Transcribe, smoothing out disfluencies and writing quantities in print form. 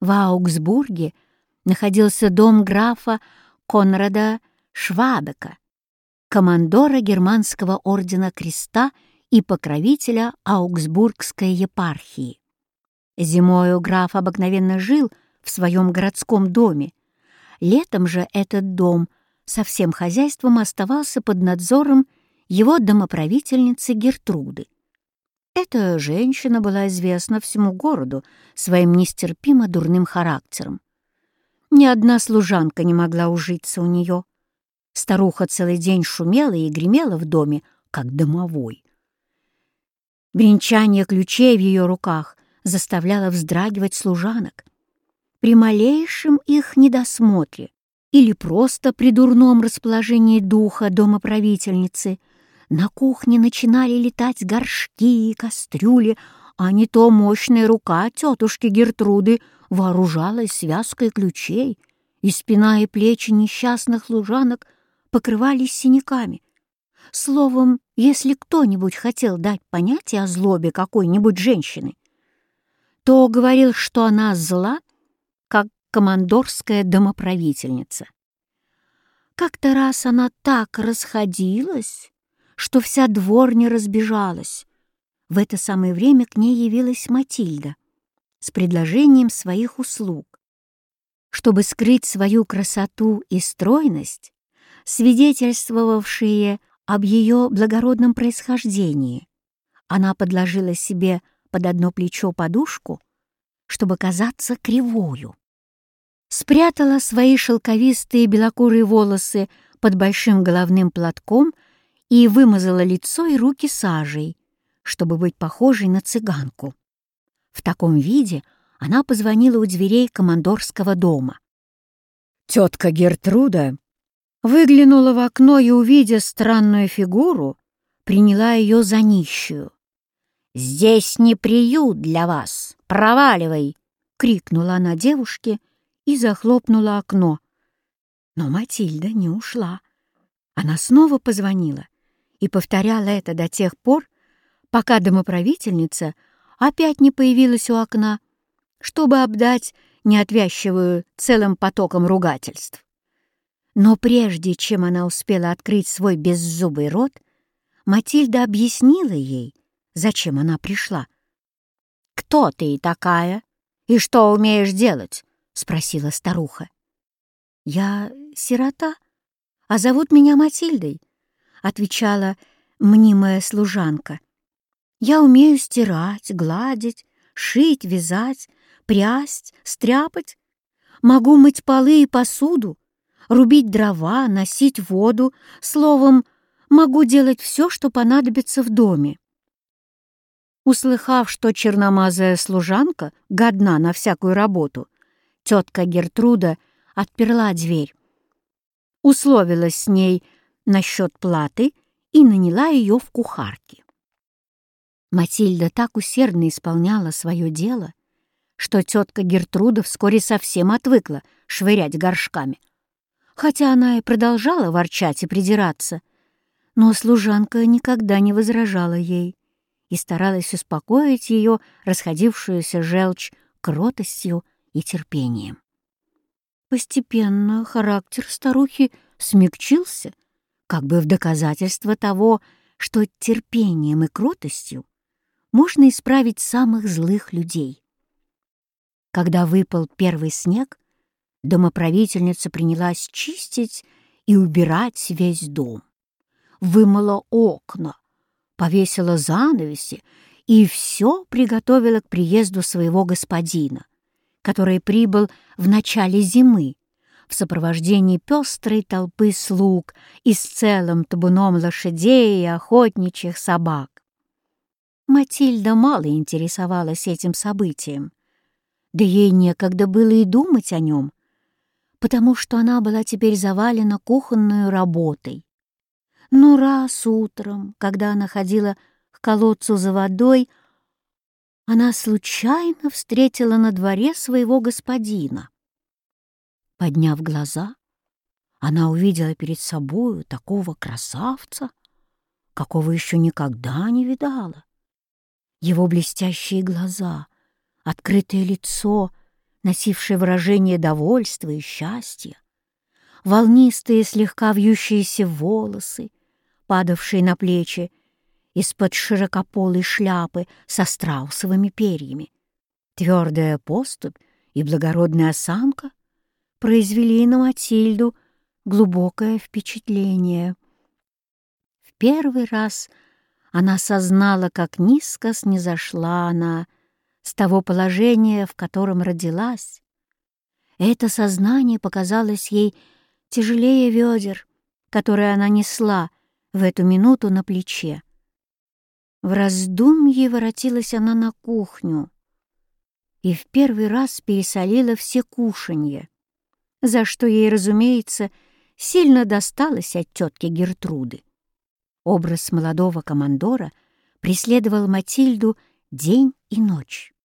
В Аугсбурге находился дом графа Конрада Швабека, командора Германского ордена Креста и покровителя Аугсбургской епархии. Зимою граф обыкновенно жил в своем городском доме. Летом же этот дом со всем хозяйством оставался под надзором его домоправительницы Гертруды. Эта женщина была известна всему городу своим нестерпимо дурным характером. Ни одна служанка не могла ужиться у нее. Старуха целый день шумела и гремела в доме, как домовой. Бренчание ключей в ее руках заставляло вздрагивать служанок. При малейшем их недосмотре или просто при дурном расположении духа домоправительницы на кухне начинали летать горшки и кастрюли, а не то мощная рука тетушки Гертруды вооружалась связкой ключей, и спина и плечи несчастных служанок покрывались синяками. Словом, если кто-нибудь хотел дать понятие о злобе какой-нибудь женщины, то говорил, что она зла, как командорская домоправительница. Как-то раз она так расходилась, что вся дворня разбежалась. В это самое время к ней явилась Матильда с предложением своих услуг. Чтобы скрыть свою красоту и стройность, свидетельствовавшие об ее благородном происхождении, она подложила себе под одно плечо подушку, чтобы казаться кривою. Спрятала свои шелковистые белокурые волосы под большим головным платком и вымазала лицо и руки сажей, чтобы быть похожей на цыганку. В таком виде она позвонила у дверей командорского дома. Тетка Гертруда выглянула в окно и, увидя странную фигуру, приняла ее за нищую. «Здесь не приют для вас! Проваливай!» — крикнула она девушке и захлопнула окно. Но Матильда не ушла. Она снова позвонила и повторяла это до тех пор, пока домоправительница опять не появилась у окна, чтобы обдать неотвязчивую целым потоком ругательств. Но прежде чем она успела открыть свой беззубый рот, Матильда объяснила ей, зачем она пришла. «Кто ты такая и что умеешь делать?» — спросила старуха. «Я сирота, а зовут меня Матильдой», — отвечала мнимая служанка. «Я умею стирать, гладить, шить, вязать, прясть, стряпать. Могу мыть полы и посуду, рубить дрова, носить воду. Словом, могу делать все, что понадобится в доме». Услыхав, что черномазая служанка годна на всякую работу, тетка Гертруда отперла дверь, условилась с ней насчет платы и наняла ее в кухарки. Матильда так усердно исполняла свое дело, что тетка Гертруда вскоре совсем отвыкла швырять горшками. Хотя она и продолжала ворчать и придираться, но служанка никогда не возражала ей и старалась успокоить ее расходившуюся желчь кротостью и терпением. Постепенно характер старухи смягчился, как бы в доказательство того, что терпением и кротостью можно исправить самых злых людей. Когда выпал первый снег, домоправительница принялась чистить и убирать весь дом. Вымыла окна, повесила занавеси и все приготовила к приезду своего господина, который прибыл в начале зимы в сопровождении пестрой толпы слуг и с целым табуном лошадей и охотничьих собак. Матильда мало интересовалась этим событием, да ей некогда было и думать о нем, потому что она была теперь завалена кухонной работой. Но раз утром, когда она ходила к колодцу за водой, она случайно встретила на дворе своего господина. Подняв глаза, она увидела перед собою такого красавца, какого еще никогда не видала. Его блестящие глаза, открытое лицо, носивший выражение довольства и счастья, волнистые, слегка вьющиеся волосы, падавшие на плечи из-под широкополой шляпы со страусовыми перьями, твердая поступь и благородная осанка произвели на Матильду глубокое впечатление. В первый раз она сознала, как низко снизошла она с того положения, в котором родилась. Это сознание показалось ей тяжелее ведер, которые она несла в эту минуту на плече. В раздумье воротилась она на кухню и в первый раз пересолила все кушанья, за что ей, разумеется, сильно досталось от тетки Гертруды. Образ молодого командора преследовал Матильду день и ночь.